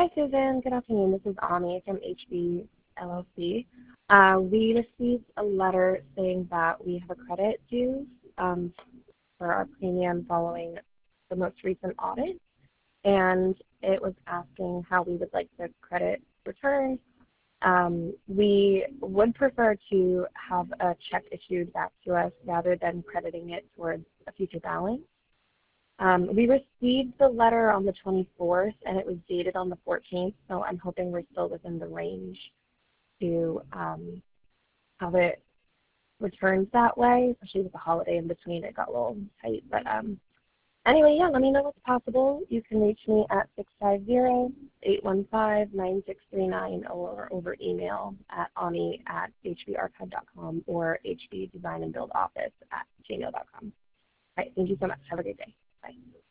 Hi, Susan. Good afternoon. This is Ami from HB LLC. We received a letter saying that we have a credit due for our premium following the most recent audit, and it was asking how we would like the credit returned. We would prefer to have a check issued back to us rather than crediting it towards a future balance. We received the letter on the 24th, and it was dated on the 14th, so I'm hoping we're still within the range to have it returned that way, especially with the holiday in between. It got a little tight. But anyway, yeah, let me know what's possible. You can reach me at 650-815-9639 or over email at ani@hbarchive.com or hbdesignandbuildoffice@gmail.com. All right, thank you so much. Have a great day. Bye.